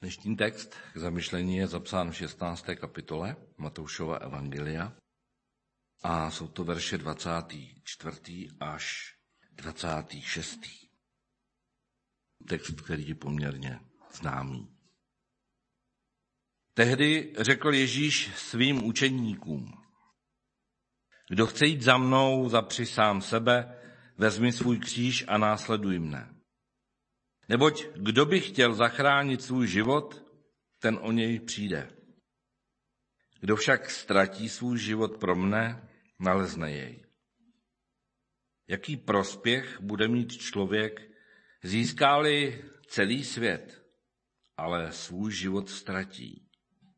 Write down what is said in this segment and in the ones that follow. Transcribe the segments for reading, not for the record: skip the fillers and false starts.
Dnešní text k zamyšlení je zapsán v 16. kapitole Matoušova evangelia a jsou to verše 24. až 26. Text, který je poměrně známý. Tehdy řekl Ježíš svým učedníkům: Kdo chce jít za mnou, zapři sám sebe, vezmi svůj kříž a následuj mne. Neboť kdo by chtěl zachránit svůj život, ten o něj přijde. Kdo však ztratí svůj život pro mne, nalezne jej. Jaký prospěch bude mít člověk, získá-li celý svět, ale svůj život ztratí?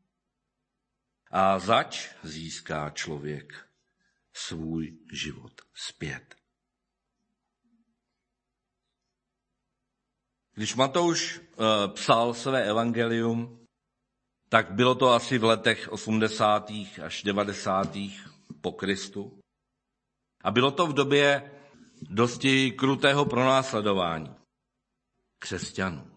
A zač získá člověk svůj život zpět? Když Matouš psal své evangelium, tak bylo to asi v letech 80. až 90. po Kristu. A bylo to v době dosti krutého pronásledování křesťanů.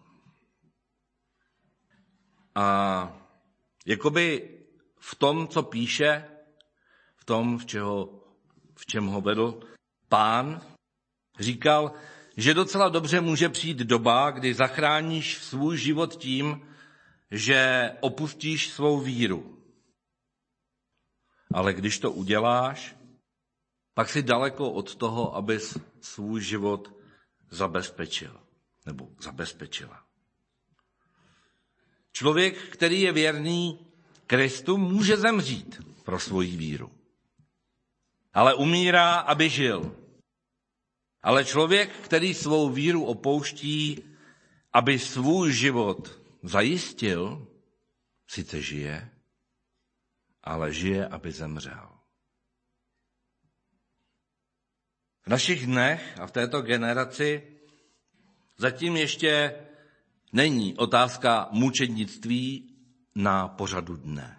A jakoby v tom, co píše, v tom, v čem ho vedl Pán, říkal, že docela dobře může přijít doba, kdy zachráníš svůj život tím, že opustíš svou víru. Ale když to uděláš, pak jsi daleko od toho, abys svůj život zabezpečil nebo zabezpečila. Člověk, který je věrný Kristu, může zemřít pro svoji víru. Ale umírá, aby žil. Ale člověk, který svou víru opouští, aby svůj život zajistil, sice žije, ale žije, aby zemřel. V našich dnech a v této generaci zatím ještě není otázka mučednictví na pořadu dne.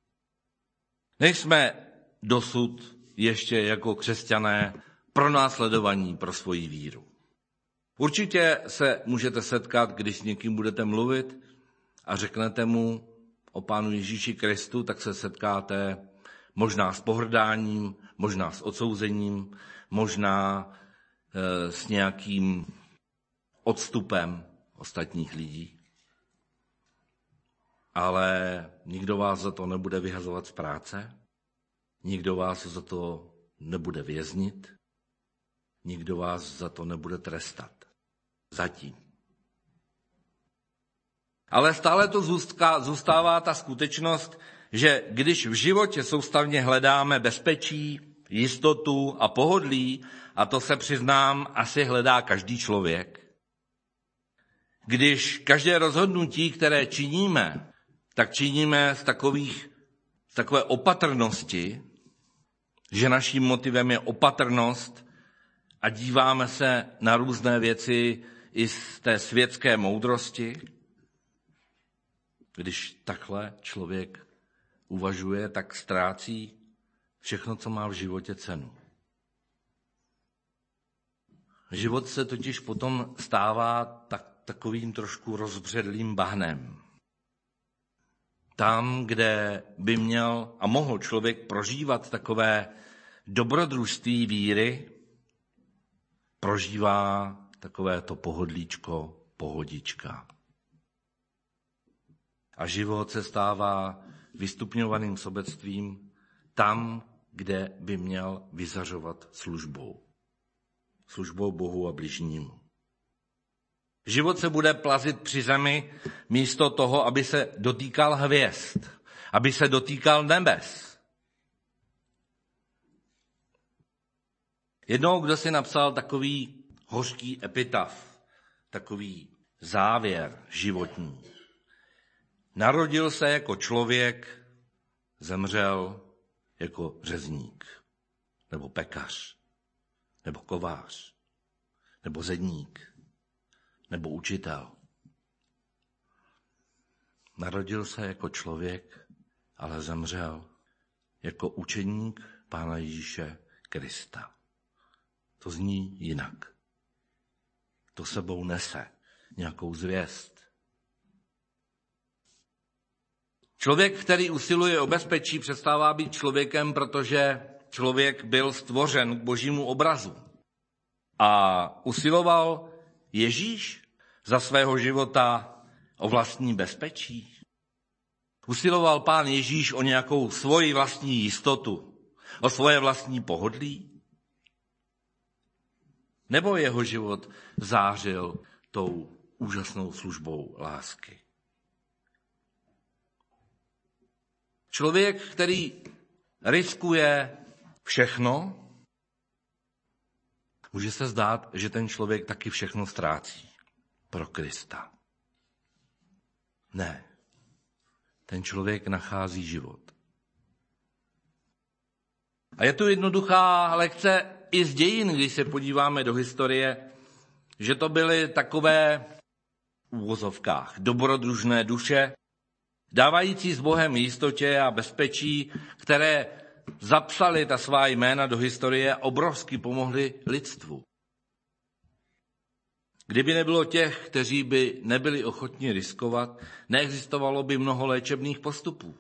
Nejsme dosud ještě jako křesťané pronásledovaní pro svoji víru. Určitě se můžete setkat, když s někým budete mluvit a řeknete mu o Pánu Ježíši Kristu, tak se setkáte možná s pohrdáním, možná s odsouzením, možná s nějakým odstupem ostatních lidí. Ale nikdo vás za to nebude vyhazovat z práce, nikdo vás za to nebude věznit, nikdo vás za to nebude trestat. Zatím. Ale stále to zůstává ta skutečnost, že když v životě soustavně hledáme bezpečí, jistotu a pohodlí, a to se přiznám, asi hledá každý člověk, když každé rozhodnutí, které činíme, tak činíme z takové opatrnosti, že naším motivem je opatrnost a díváme se na různé věci i z té světské moudrosti. Když takhle člověk uvažuje, tak ztrácí všechno, co má v životě cenu. Život se totiž potom stává takovým trošku rozbředlým bahnem. Tam, kde by měl a mohl člověk prožívat takové dobrodružství víry, prožívá takové to pohodlíčko, pohodička. A život se stává vystupňovaným sobectvím tam, kde by měl vyzařovat službou. Službou Bohu a bližnímu. Život se bude plazit při zemi místo toho, aby se dotýkal hvězd, aby se dotýkal nebes. Jednou, kdo si napsal takový hořký epitaf, takový závěr životní. Narodil se jako člověk, zemřel jako řezník, nebo pekař, nebo kovář, nebo zedník, nebo učitel. Narodil se jako člověk, ale zemřel jako učeník Pána Ježíše Krista. To zní jinak. To sebou nese nějakou zvěst. Člověk, který usiluje o bezpečí, přestává být člověkem, protože člověk byl stvořen k božímu obrazu. A usiloval Ježíš za svého života o vlastní bezpečí? Usiloval Pán Ježíš o nějakou svoji vlastní jistotu, o svoje vlastní pohodlí? Nebo jeho život zářil tou úžasnou službou lásky? Člověk, který riskuje všechno, může se zdát, že ten člověk taky všechno ztrácí pro Krista. Ne. Ten člověk nachází život. A je tu jednoduchá lekce i z dějin, když se podíváme do historie, že to byly takové v uvozovkách dobrodružné duše, dávající s Bohem jistotě a bezpečí, které zapsali ta svá jména do historie a obrovsky pomohli lidstvu. Kdyby nebylo těch, kteří by nebyli ochotni riskovat, neexistovalo by mnoho léčebných postupů.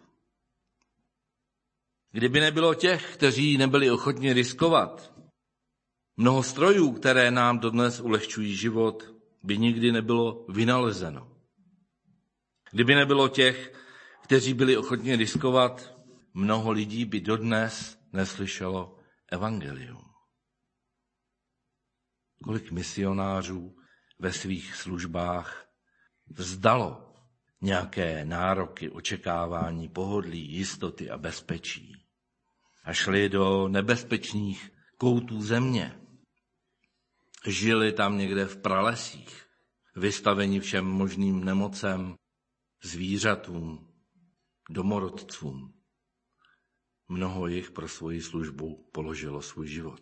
Kdyby nebylo těch, kteří nebyli ochotni riskovat, mnoho strojů, které nám dodnes ulehčují život, by nikdy nebylo vynalezeno. Kdyby nebylo těch, kteří byli ochotni riskovat, mnoho lidí by dodnes neslyšelo evangelium. Kolik misionářů ve svých službách vzdalo nějaké nároky, očekávání, pohodlí, jistoty a bezpečí a šli do nebezpečných koutů země. Žili tam někde v pralesích, vystaveni všem možným nemocem, zvířatům, domorodcům. Mnoho jich pro svoji službu položilo svůj život.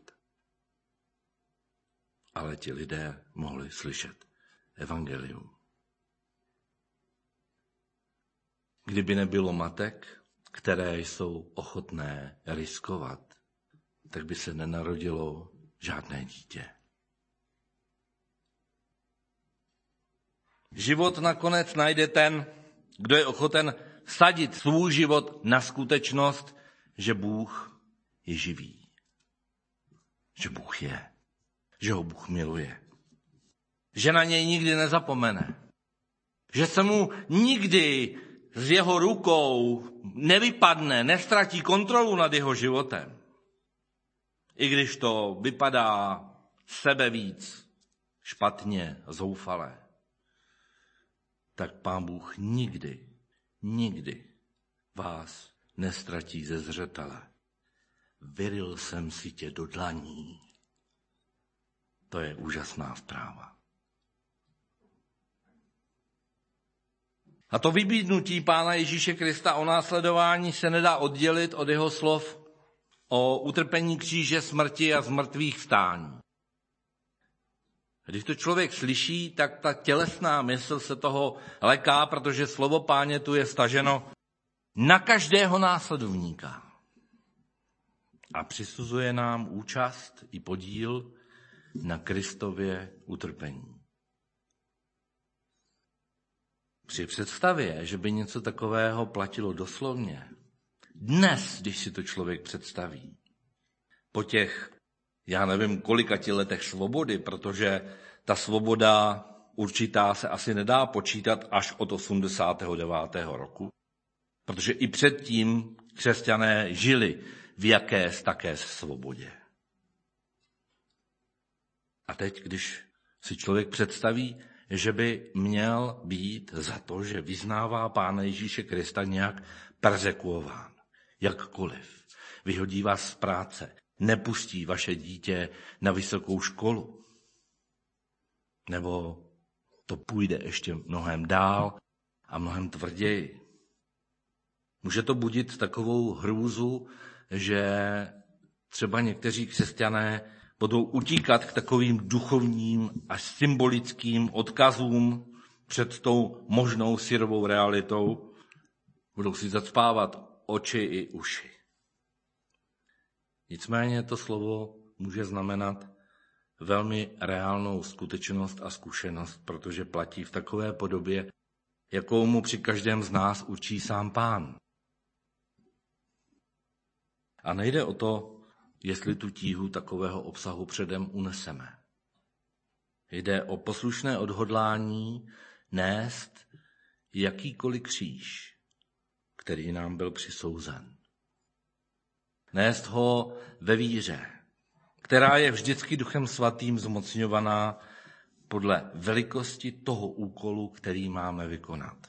Ale ti lidé mohli slyšet evangelium. Kdyby nebylo matek, které jsou ochotné riskovat, tak by se nenarodilo žádné dítě. Život nakonec najde ten, kdo je ochoten vsadit svůj život na skutečnost, že Bůh je živý. Že Bůh je. Že ho Bůh miluje. Že na něj nikdy nezapomene. Že se mu nikdy z jeho rukou nevypadne, nestratí kontrolu nad jeho životem. I když to vypadá sebevíc špatně, zoufale, tak Pán Bůh nikdy vás nestratí ze zřetele. Vyril jsem si tě do dlaní. To je úžasná zpráva. A to vybídnutí Pána Ježíše Krista o následování se nedá oddělit od jeho slov o utrpení kříže, smrti a zmrtvých vstání. Když to člověk slyší, tak ta tělesná mysl se toho leká, protože slovo Páně tu je staženo na každého následovníka. A přisuzuje nám účast i podíl na Kristově utrpení. Při představě, že by něco takového platilo doslovně, dnes, když si to člověk představí, po těch, já nevím, kolikati letech svobody, protože ta svoboda určitá se asi nedá počítat až od 89. roku, protože i předtím křesťané žili v jakési také svobodě. A teď, když si člověk představí, že by měl být za to, že vyznává Pána Ježíše Krista, nějak perzekuován, jakkoliv, vyhodí vás z práce, nepustí vaše dítě na vysokou školu, nebo to půjde ještě mnohem dál a mnohem tvrději. Může to budit takovou hrůzu, že třeba někteří křesťané budou utíkat k takovým duchovním a symbolickým odkazům před tou možnou syrovou realitou. Budou si zacpávat oči i uši. Nicméně to slovo může znamenat velmi reálnou skutečnost a zkušenost, protože platí v takové podobě, jakou mu při každém z nás určí sám Pán. A nejde o to, jestli tu tíhu takového obsahu předem uneseme. Jde o poslušné odhodlání nést jakýkoliv kříž, který nám byl přisouzen. Nést ho ve víře, která je vždycky Duchem Svatým zmocňovaná podle velikosti toho úkolu, který máme vykonat.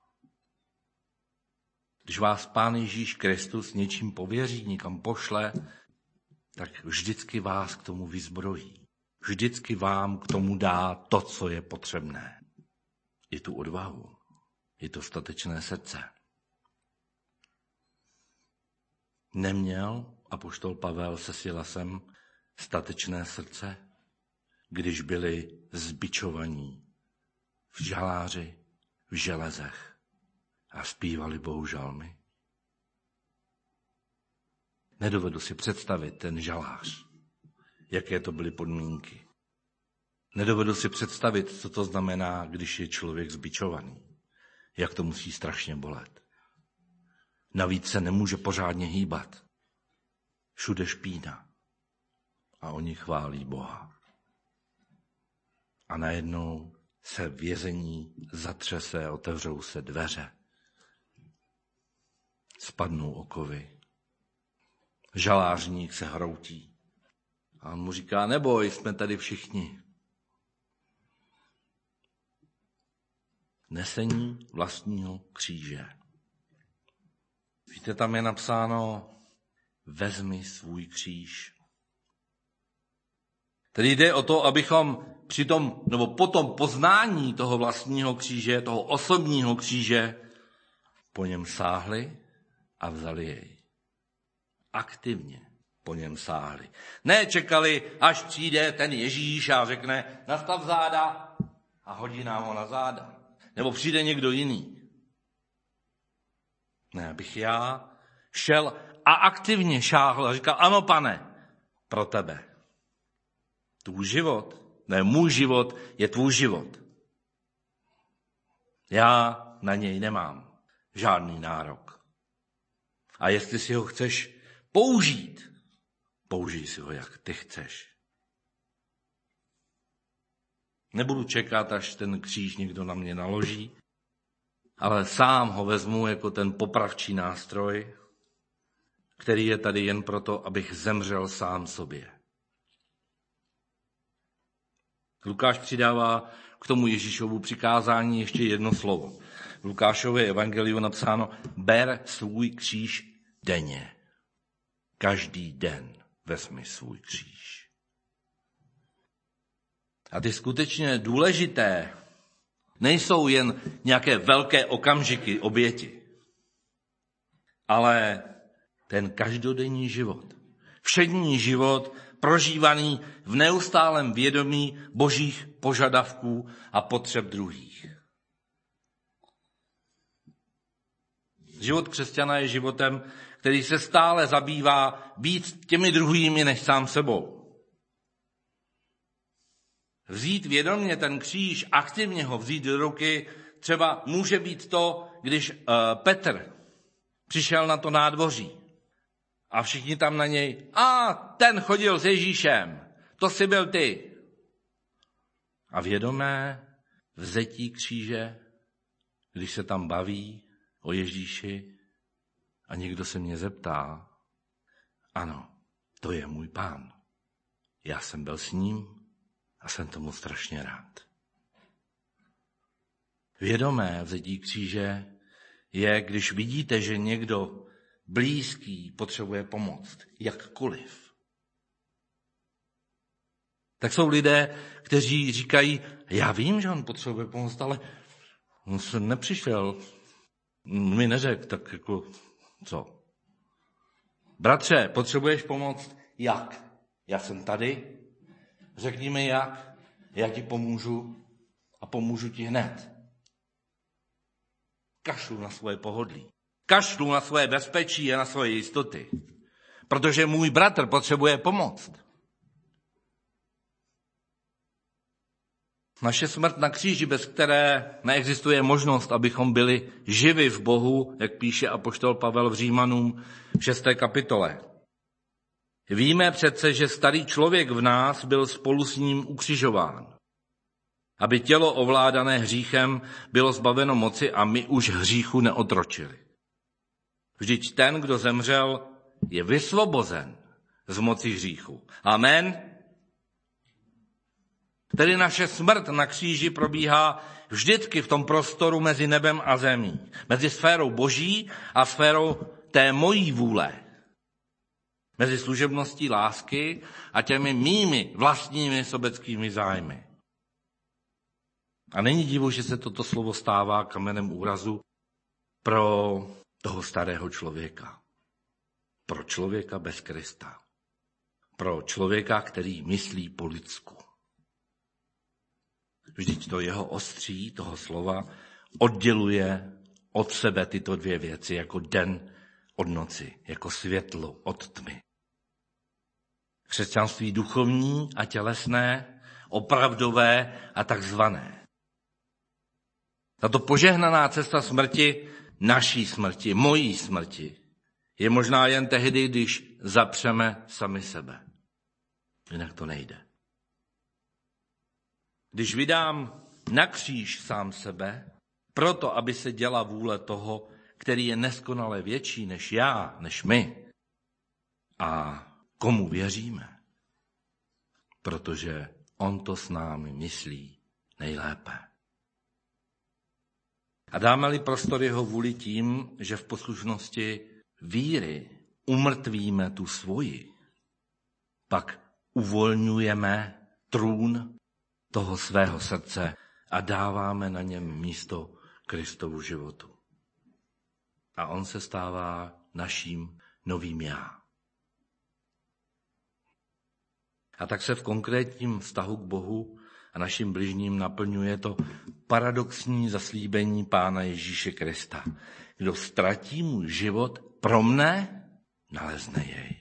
Když vás Pán Ježíš Kristus něčím pověří, někam pošle, tak vždycky vás k tomu vyzbrojí. Vždycky vám k tomu dá to, co je potřebné. I tu odvahu, i to statečné srdce. Neměl apoštol Pavel se Silasem statečné srdce, když byli zbičovaní v žaláři, v železech a zpívali Bohu žalmy? Nedovedu si představit ten žalář, jaké to byly podmínky. Nedovedu si představit, co to znamená, když je člověk zbičovaný. Jak to musí strašně bolet. Navíc se nemůže pořádně hýbat. Všude špína. A oni chválí Boha. A najednou se vězení zatřese, otevřou se dveře. Spadnou okovy. Žalářník se hroutí. A on mu říká, neboj, jsme tady všichni. Nesení vlastního kříže. Víte, tam je napsáno, vezmi svůj kříž. Tedy jde o to, abychom po tom poznání toho vlastního kříže, toho osobního kříže, po něm sáhli a vzali jej. Aktivně po něm sáhli. Ne čekali, až přijde ten Ježíš a řekne, nastav záda a hodí nám ho na záda. Nebo přijde někdo jiný. Ne, abych já šel a aktivně šáhl a říkal, ano, Pane, pro tebe. Tvůj život, ne můj život, je tvůj život. Já na něj nemám žádný nárok. A jestli si ho chceš použít, použij si ho, jak ty chceš. Nebudu čekat, až ten kříž někdo na mě naloží, ale sám ho vezmu jako ten popravčí nástroj, který je tady jen proto, abych zemřel sám sobě. Lukáš přidává k tomu Ježíšovu přikázání ještě jedno slovo. V Lukášově evangeliu napsáno, ber svůj kříž denně. Každý den vezmi svůj kříž. A ty skutečně důležité nejsou jen nějaké velké okamžiky oběti, ale ten každodenní život, všední život, prožívaný v neustálém vědomí božích požadavků a potřeb druhých. Život křesťana je životem, který se stále zabývá víc těmi druhými než sám sebou. Vzít vědomě ten kříž, aktivně ho vzít do ruky, třeba může být to, když Petr přišel na to nádvoří a všichni tam na něj, ten chodil s Ježíšem, to jsi byl ty. A vědomé vzetí kříže, když se tam baví o Ježíši a někdo se mě zeptá, ano, to je můj Pán. Já jsem byl s ním a jsem tomu strašně rád. Vědomé vzetí kříže je, když vidíte, že někdo blízký potřebuje pomoct, jakkoliv. Tak jsou lidé, kteří říkají, já vím, že on potřebuje pomoct, ale on se nepřišel, mi neřekl, tak jako co? Bratře, potřebuješ pomoct? Jak? Já jsem tady, řekni mi jak, já ti pomůžu a pomůžu ti hned. Kašlu na svoje pohodlí. Kašlu na svoje bezpečí a na svoje jistoty. Protože můj bratr potřebuje pomoct. Naše smrt na kříži, bez které neexistuje možnost, abychom byli živi v Bohu, jak píše apoštol Pavel v Římanům v 6. kapitole. Víme přece, že starý člověk v nás byl spolu s ním ukřižován, aby tělo ovládané hříchem bylo zbaveno moci a my už hříchu neotročili. Vždyť ten, kdo zemřel, je vysvobozen z moci hříchu. Amen. Tedy naše smrt na kříži probíhá vždycky v tom prostoru mezi nebem a zemí. Mezi sférou boží a sférou té mojí vůle. Mezi služebností lásky a těmi mými vlastními sobeckými zájmy. A není divu, že se toto slovo stává kamenem úrazu pro toho starého člověka. Pro člověka bez Krista. Pro člověka, který myslí po lidsku. Vždyť to jeho ostří, toho slova, odděluje od sebe tyto dvě věci, jako den od noci, jako světlo od tmy. Křesťanství duchovní a tělesné, opravdové a takzvané. Tato požehnaná cesta smrti, naší smrti, mojí smrti, je možná jen tehdy, když zapřeme sami sebe. Jinak to nejde. Když vydám na kříž sám sebe, proto, aby se děla vůle toho, který je neskonale větší než já, než my, a komu věříme, protože on to s námi myslí nejlépe. A dáme-li prostor jeho vůli tím, že v poslušnosti víry umrtvíme tu svoji, pak uvolňujeme trůn toho svého srdce a dáváme na něm místo Kristovu životu. A on se stává naším novým já. A tak se v konkrétním vztahu k Bohu a našim bližním naplňuje to paradoxní zaslíbení Pána Ježíše Krista. Kdo ztratí můj život pro mne, nalezne jej.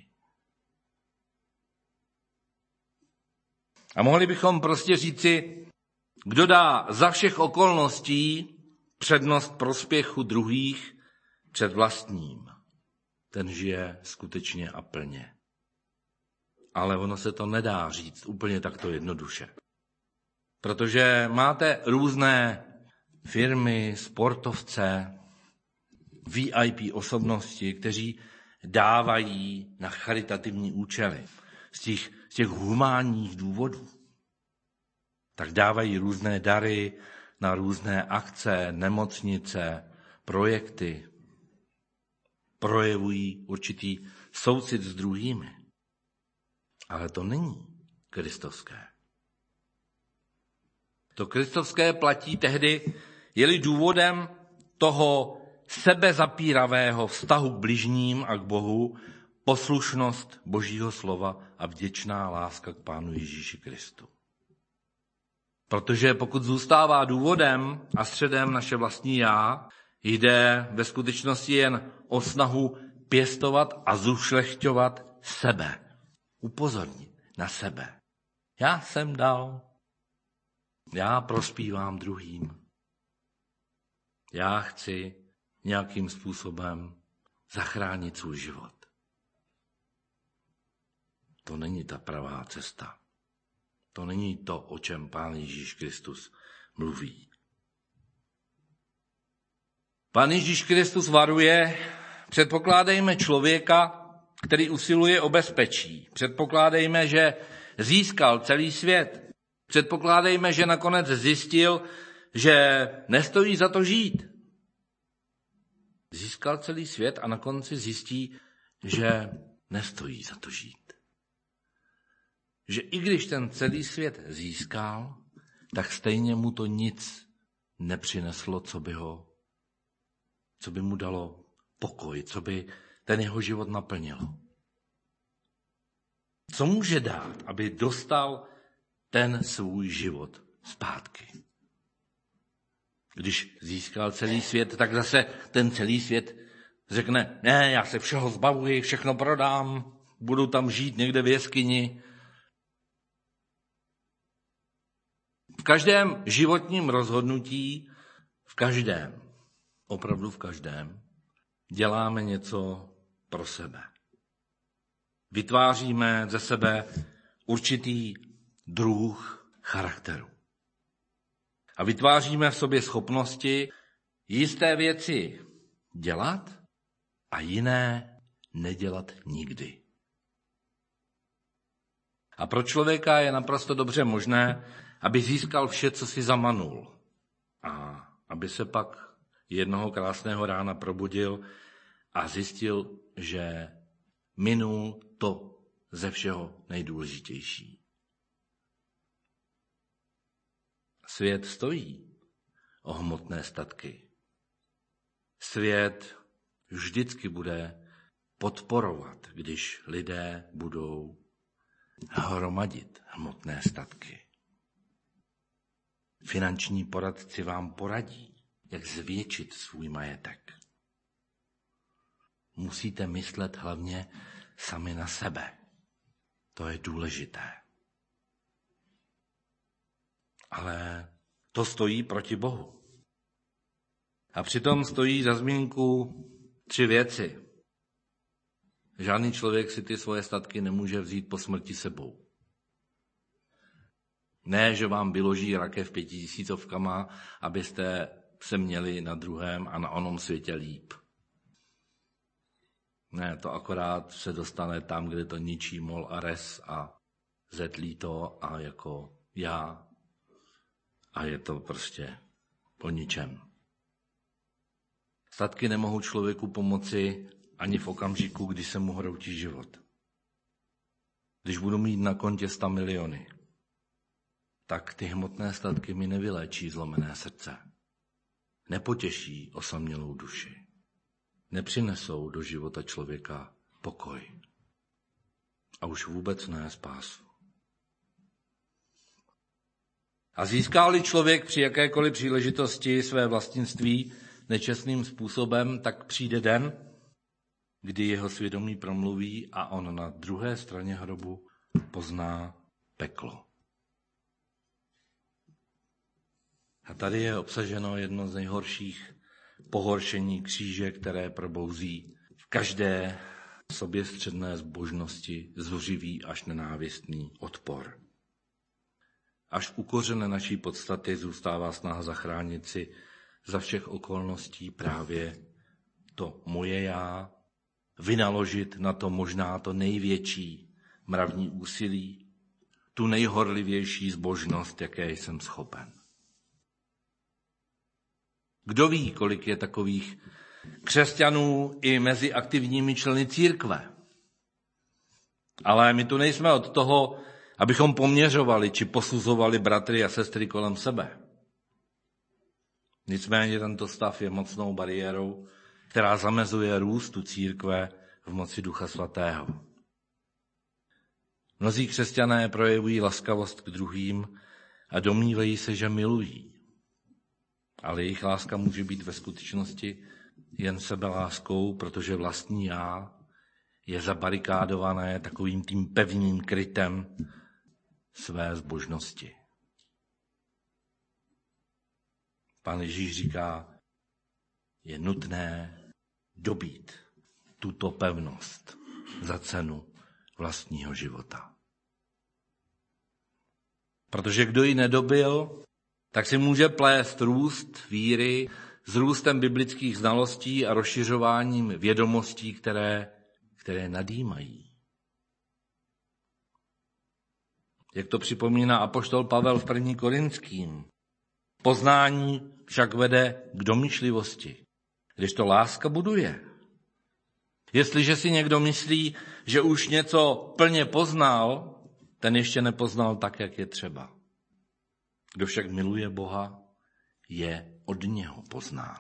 A mohli bychom prostě říci, kdo dá za všech okolností přednost prospěchu druhých před vlastním, ten žije skutečně a plně. Ale ono se to nedá říct úplně takto jednoduše. Protože máte různé firmy, sportovce, VIP osobnosti, kteří dávají na charitativní účely z těch humánních důvodů. Tak dávají různé dary na různé akce, nemocnice, projekty. Projevují určitý soucit s druhými. Ale to není kristovské. To kristovské platí tehdy, je-li důvodem toho sebezapíravého vztahu k bližním a k Bohu poslušnost Božího slova a vděčná láska k Pánu Ježíši Kristu. Protože pokud zůstává důvodem a středem naše vlastní já, jde ve skutečnosti jen o snahu pěstovat a zušlechťovat sebe. Upozornit na sebe. Já jsem dal. Já prospívám druhým. Já chci nějakým způsobem zachránit svůj život. To není ta pravá cesta. To není to, o čem Pán Ježíš Kristus mluví. Pán Ježíš Kristus varuje, předpokládejme člověka, který usiluje o bezpečí. Předpokládejme, že získal celý svět. Předpokládejme, že nakonec zjistil, že nestojí za to žít. Získal celý svět a na konci zjistí, že nestojí za to žít. Že i když ten celý svět získal, tak stejně mu to nic nepřineslo, co by mu dalo pokoj, co by ten jeho život naplnilo. Co může dát, aby dostal ten svůj život zpátky? Když získal celý svět, tak zase ten celý svět řekne, ne, já se všeho zbavuji, všechno prodám, budu tam žít někde v jeskyni. V každém životním rozhodnutí, opravdu v každém, děláme něco pro sebe. Vytváříme ze sebe určitý druh charakteru. A vytváříme v sobě schopnosti jisté věci dělat a jiné nedělat nikdy. A pro člověka je naprosto dobře možné, aby získal vše, co si zamanul. A aby se pak jednoho krásného rána probudil a zjistil, že minul to ze všeho nejdůležitější. Svět stojí o hmotné statky. Svět vždycky bude podporovat, když lidé budou hromadit hmotné statky. Finanční poradci vám poradí, jak zvětšit svůj majetek. Musíte myslet hlavně sami na sebe. To je důležité. Ale to stojí proti Bohu. A přitom stojí za zmínku 3 věci. Žádný člověk si ty svoje statky nemůže vzít po smrti sebou. Ne, že vám vyloží rakev 5000, abyste se měli na druhém a na onom světě líp. Ne, to akorát se dostane tam, kde to ničí mol a res a zetlí to a jako já. A je to prostě o ničem. Statky nemohou člověku pomoci ani v okamžiku, kdy se mu hroutí život. Když budu mít na kontě 100 miliony, tak ty hmotné statky mi nevyléčí zlomené srdce. Nepotěší osamělou duši. Nepřinesou do života člověka pokoj. A už vůbec ne spásu. A získá-li člověk při jakékoliv příležitosti své vlastnictví nečestným způsobem, tak přijde den, kdy jeho svědomí promluví a on na druhé straně hrobu pozná peklo. A tady je obsaženo jedno z nejhorších pohoršení kříže, které probouzí v každé soběstředné zbožnosti zuřivý až nenávistný odpor. Až u kořene naší podstaty zůstává snaha zachránit si za všech okolností právě to moje já, vynaložit na to možná to největší mravní úsilí, tu nejhorlivější zbožnost, jaké jsem schopen. Kdo ví, kolik je takových křesťanů i mezi aktivními členy církve. Ale my tu nejsme od toho, abychom poměřovali či posuzovali bratry a sestry kolem sebe. Nicméně tento stav je mocnou bariérou, která zamezuje růstu církve v moci Ducha Svatého. Mnozí křesťané projevují laskavost k druhým a domnívají se, že milují. Ale jejich láska může být ve skutečnosti jen sebeláskou, protože vlastní já je zabarikádované takovým tím pevným krytem své zbožnosti. Pán Ježíš říká, je nutné dobít tuto pevnost za cenu vlastního života. Protože kdo ji nedobil, tak si může plést růst víry s růstem biblických znalostí a rozšiřováním vědomostí, které nadýmají. Jak to připomíná apoštol Pavel v 1. Korinským. Poznání však vede k domýšlivosti, kdežto láska buduje. Jestliže si někdo myslí, že už něco plně poznal, ten ještě nepoznal tak, jak je třeba. Kdo však miluje Boha, je od něho poznán.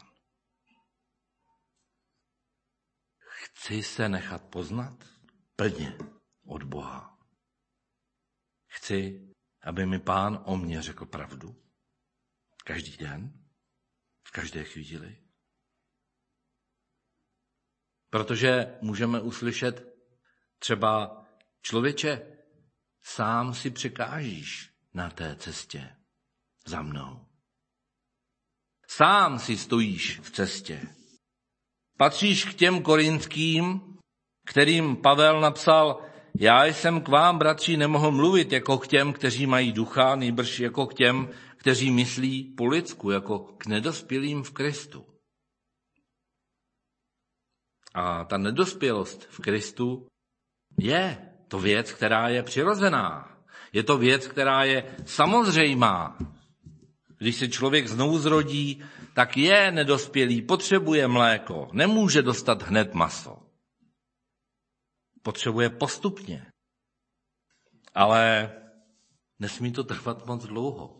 Chci se nechat poznat plně od Boha. Chci, aby mi Pán o mně řekl pravdu. Každý den, v každé chvíli. Protože můžeme uslyšet třeba člověče, sám si překážíš na té cestě. za mnou. Sám si stojíš v cestě. Patříš k těm korinským, kterým Pavel napsal: já jsem k vám, bratři, nemohl mluvit jako k těm, kteří mají ducha, nýbrž jako k těm, kteří myslí po lidsku, jako k nedospělým v Kristu. A ta nedospělost v Kristu je to věc, která je přirozená. Je to věc, která je samozřejmá. Když se člověk znovu zrodí, tak je nedospělý, potřebuje mléko, nemůže dostat hned maso. Potřebuje postupně. Ale nesmí to trvat moc dlouho.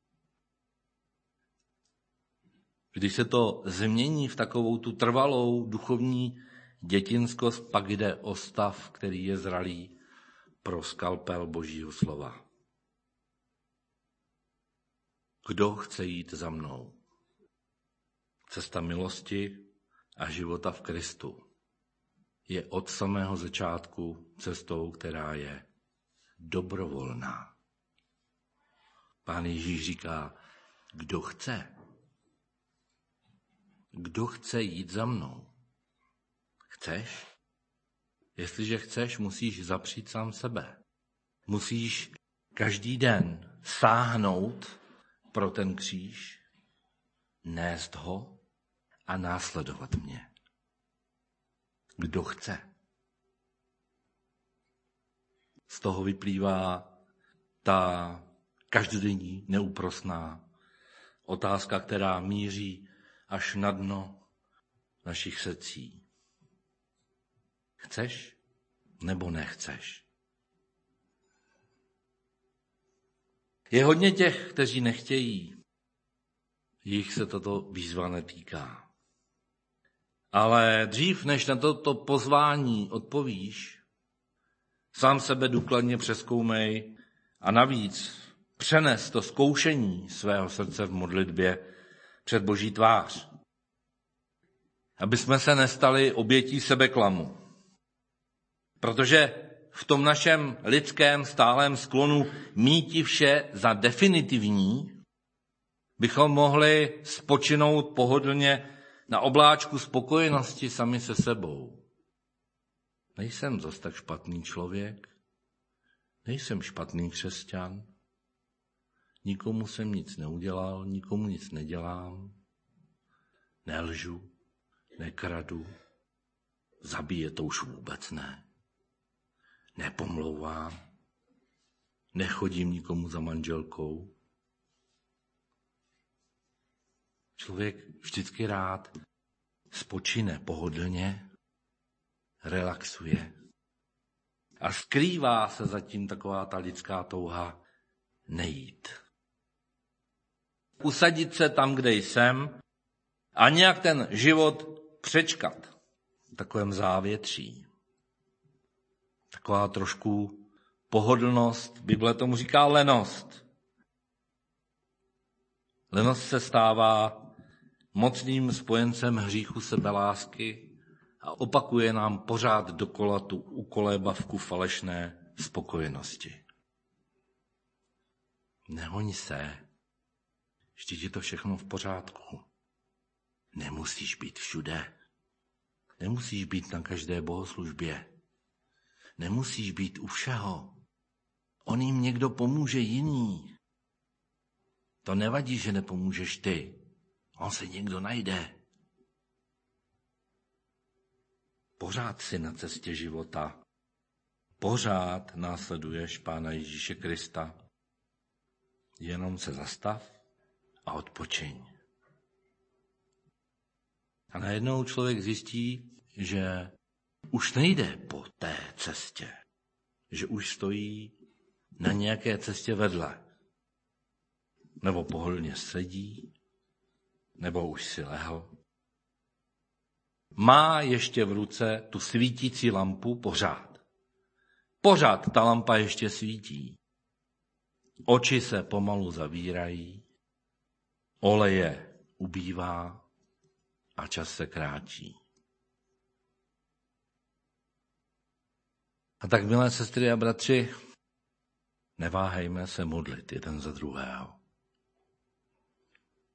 Když se to změní v takovou tu trvalou duchovní dětinskost, pak jde o stav, který je zralý pro skalpel Božího slova. Kdo chce jít za mnou? Cesta milosti a života v Kristu je od samého začátku cestou, která je dobrovolná. Pán Ježíš říká, kdo chce? Kdo chce jít za mnou? Chceš? Jestliže chceš, musíš zapřít sám sebe. Musíš každý den sáhnout pro ten kříž, nést ho a následovat mě. Kdo chce? Z toho vyplývá ta každodenní neúprosná otázka, která míří až na dno našich srdcí. Chceš nebo nechceš? Je hodně těch, kteří nechtějí. Jich se tato výzva netýká. Ale dřív, než na toto pozvání odpovíš, sám sebe důkladně přezkoumej a navíc přenes to zkoušení svého srdce v modlitbě před Boží tvář. Aby jsme se nestali obětí sebeklamu. Protože v tom našem lidském stálém sklonu míti vše za definitivní, bychom mohli spočinout pohodlně na obláčku spokojenosti sami se sebou. Nejsem zas tak špatný člověk, nejsem špatný křesťan, nikomu jsem nic neudělal, nikomu nic nedělám, nelžu, nekradu, zabije to už vůbec ne. Nepomlouvám, nechodím nikomu za manželkou. Člověk vždycky rád spočine pohodlně, relaxuje a skrývá se zatím taková ta lidská touha nejít. Usadit se tam, kde jsem a nějak ten život přečkat v takovém závětří. Taková trošku pohodlnost, Bible tomu říká lenost. Lenost se stává mocným spojencem hříchu sebelásky a opakuje nám pořád dokola tu ukolébavku falešné spokojenosti. Nehoň se, vždyť je to všechno v pořádku. Nemusíš být všude. Nemusíš být na každé bohoslužbě. Nemusíš být u všeho. On jim někdo pomůže jiný. To nevadí, že nepomůžeš ty. On se někdo najde. Pořád jsi na cestě života. Pořád následuješ Pána Ježíše Krista. Jenom se zastav a odpočiň. A najednou člověk zjistí, že už nejde po té cestě. Že už stojí na nějaké cestě vedle. Nebo pohodlně sedí, nebo už si lehl. Má ještě v ruce tu svítící lampu pořád. Pořád ta lampa ještě svítí. Oči se pomalu zavírají, oleje ubývá a čas se krátí. A tak, milé sestry a bratři, neváhejme se modlit jeden za druhého.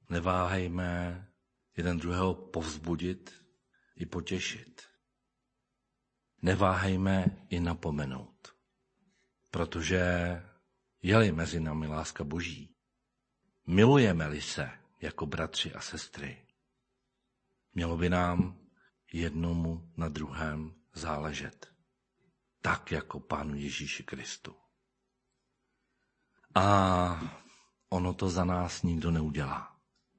Neváhejme jeden druhého povzbudit i potěšit. Neváhejme i napomenout, protože je-li mezi námi láska Boží, milujeme-li se jako bratři a sestry, mělo by nám jednomu na druhém záležet, tak jako Pánu Ježíši Kristu. A ono to za nás nikdo neudělá.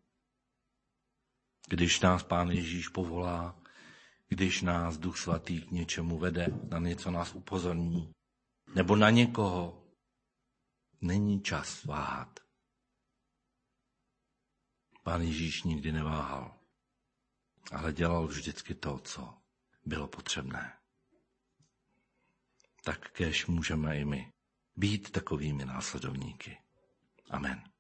Když nás Pán Ježíš povolá, když nás Duch Svatý k něčemu vede, na něco nás upozorní, nebo na někoho, není čas váhat. Pán Ježíš nikdy neváhal, ale dělal vždycky to, co bylo potřebné. Tak kéž můžeme i my být takovými následovníky. Amen.